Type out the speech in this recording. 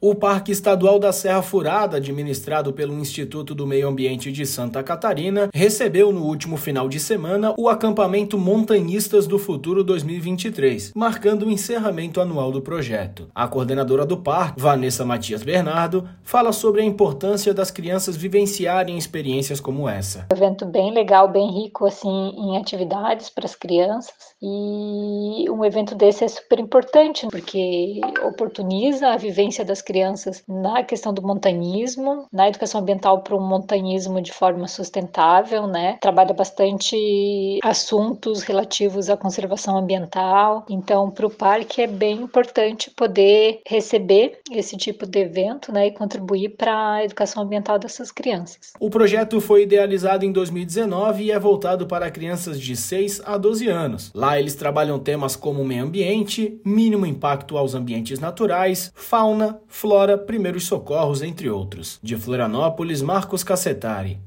O Parque Estadual da Serra Furada, administrado pelo Instituto do Meio Ambiente de Santa Catarina, recebeu no último final de semana o acampamento Montanhistas do Futuro 2023, marcando o encerramento anual do projeto. A coordenadora do parque, Vanessa Matias Bernardo, fala sobre a importância das crianças vivenciarem experiências como essa. Um evento bem legal, bem rico assim, em atividades para as crianças, e um evento desse é super importante porque oportuniza a vivência das crianças na questão do montanhismo, na educação ambiental para um montanhismo de forma sustentável, né? Trabalha bastante assuntos relativos à conservação ambiental. Então, para o parque é bem importante poder receber esse tipo de evento, né, e contribuir para a educação ambiental dessas crianças. O projeto foi idealizado em 2019 e é voltado para crianças de 6 a 12 anos. Lá eles trabalham temas como meio ambiente, mínimo impacto aos ambientes naturais, fauna, flora, primeiros socorros, entre outros. De Florianópolis, Marcos Cassetari.